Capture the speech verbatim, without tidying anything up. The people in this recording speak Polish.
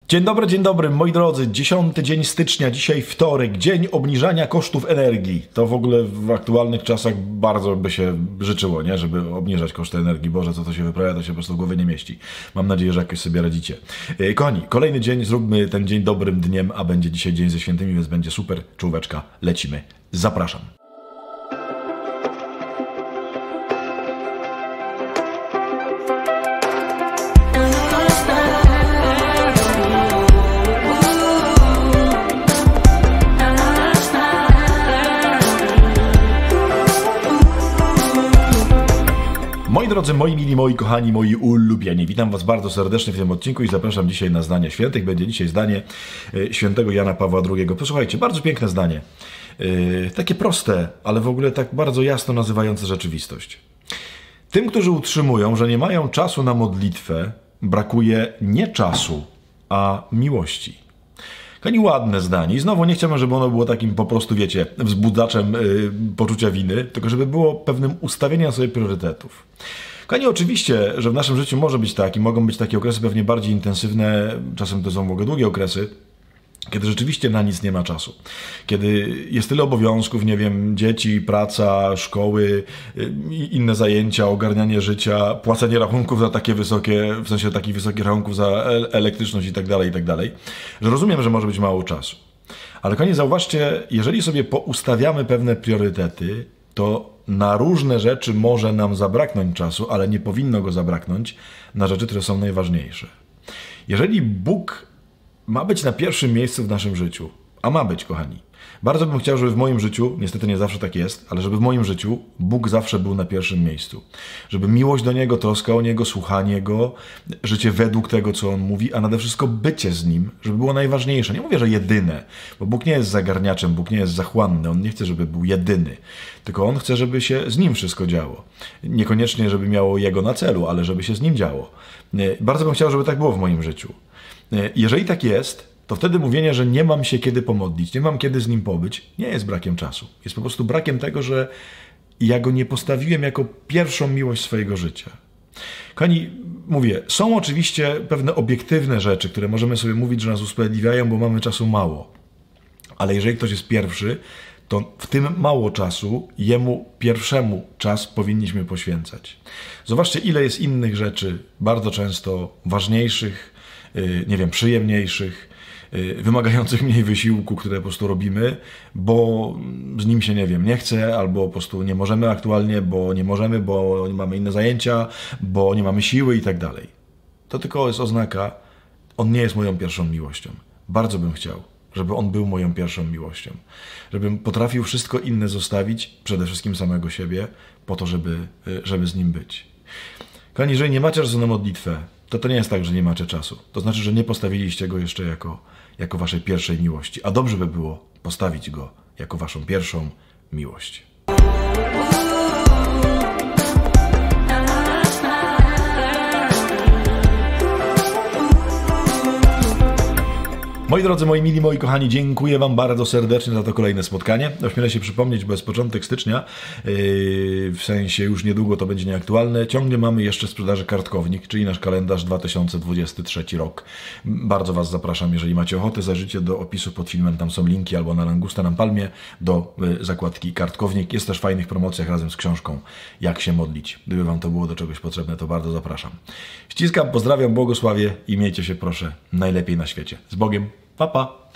Dzień dobry, dzień dobry, moi drodzy. Dziesiąty dzień stycznia, dzisiaj wtorek, dzień obniżania kosztów energii. To w ogóle w aktualnych czasach bardzo by się życzyło, nie? Żeby obniżać koszty energii. Boże, co to się wyprawia, to się po prostu w głowie nie mieści. Mam nadzieję, że jakoś sobie radzicie. Kochani, kolejny dzień, zróbmy ten dzień dobrym dniem, a będzie dzisiaj dzień ze świętymi, więc będzie super. Czołóweczka, lecimy. Zapraszam. Moi drodzy, moi mili, moi kochani, moi ulubieni, witam was bardzo serdecznie w tym odcinku i zapraszam dzisiaj na zdanie świętych. Będzie dzisiaj zdanie świętego Jana Pawła drugiego. Posłuchajcie, bardzo piękne zdanie. Yy, takie proste, ale w ogóle tak bardzo jasno nazywające rzeczywistość. Tym, którzy utrzymują, że nie mają czasu na modlitwę, brakuje nie czasu, a miłości. Kochani, ładne zdanie. I znowu nie chciałbym, żeby ono było takim po prostu, wiecie, wzbudzaczem yy, poczucia winy, tylko żeby było pewnym ustawieniem sobie priorytetów. Kochani, oczywiście, że w naszym życiu może być tak i mogą być takie okresy pewnie bardziej intensywne, czasem to są w ogóle długie okresy, kiedy rzeczywiście na nic nie ma czasu. Kiedy jest tyle obowiązków, nie wiem, dzieci, praca, szkoły, inne zajęcia, ogarnianie życia, płacenie rachunków za takie wysokie, w sensie takich wysokich rachunków za elektryczność i tak dalej, i tak dalej, że rozumiem, że może być mało czasu. Ale kochani, zauważcie, jeżeli sobie poustawiamy pewne priorytety, to na różne rzeczy może nam zabraknąć czasu, ale nie powinno go zabraknąć na rzeczy, które są najważniejsze. Jeżeli Bóg ma być na pierwszym miejscu w naszym życiu, a ma być, kochani. Bardzo bym chciał, żeby w moim życiu, niestety nie zawsze tak jest, ale żeby w moim życiu Bóg zawsze był na pierwszym miejscu. Żeby miłość do Niego, troska o Niego, słuchanie Go, życie według tego, co On mówi, a nade wszystko bycie z Nim, żeby było najważniejsze. Nie mówię, że jedyne, bo Bóg nie jest zagarniaczem, Bóg nie jest zachłanny, On nie chce, żeby był jedyny, tylko On chce, żeby się z Nim wszystko działo. Niekoniecznie, żeby miało Jego na celu, ale żeby się z Nim działo. Bardzo bym chciał, żeby tak było w moim życiu. Jeżeli tak jest, to wtedy mówienie, że nie mam się kiedy pomodlić, nie mam kiedy z Nim pobyć, nie jest brakiem czasu. Jest po prostu brakiem tego, że ja Go nie postawiłem jako pierwszą miłość swojego życia. Kochani, mówię, są oczywiście pewne obiektywne rzeczy, które możemy sobie mówić, że nas usprawiedliwiają, bo mamy czasu mało. Ale jeżeli ktoś jest pierwszy, to w tym mało czasu Jemu pierwszemu czas powinniśmy poświęcać. Zobaczcie, ile jest innych rzeczy, bardzo często ważniejszych, nie wiem, przyjemniejszych, wymagających mniej wysiłku, które po prostu robimy, bo z nim się, nie wiem, nie chce, albo po prostu nie możemy aktualnie, bo nie możemy, bo mamy inne zajęcia, bo nie mamy siły i tak dalej. To tylko jest oznaka, on nie jest moją pierwszą miłością. Bardzo bym chciał, żeby on był moją pierwszą miłością. Żebym potrafił wszystko inne zostawić, przede wszystkim samego siebie, po to, żeby, żeby z nim być. Kochani, jeżeli nie macie czasu na modlitwę, to to nie jest tak, że nie macie czasu. To znaczy, że nie postawiliście go jeszcze jako, jako waszej pierwszej miłości. A dobrze by było postawić go jako waszą pierwszą miłość. Moi drodzy, moi mili, moi kochani, dziękuję wam bardzo serdecznie za to kolejne spotkanie. Ośmielę się przypomnieć, bo jest początek stycznia, yy, w sensie już niedługo to będzie nieaktualne. Ciągle mamy jeszcze w sprzedaży kartkownik, czyli nasz kalendarz dwa tysiące dwudziesty trzeci rok. Bardzo was zapraszam, jeżeli macie ochotę, zajrzyjcie do opisu pod filmem, tam są linki, albo na Langusta na Palmie do yy, zakładki kartkownik. Jest też w fajnych promocjach razem z książką Jak się modlić. Gdyby wam to było do czegoś potrzebne, to bardzo zapraszam. Ściskam, pozdrawiam, błogosławię i miejcie się proszę najlepiej na świecie. Z Bogiem. Pa, pa.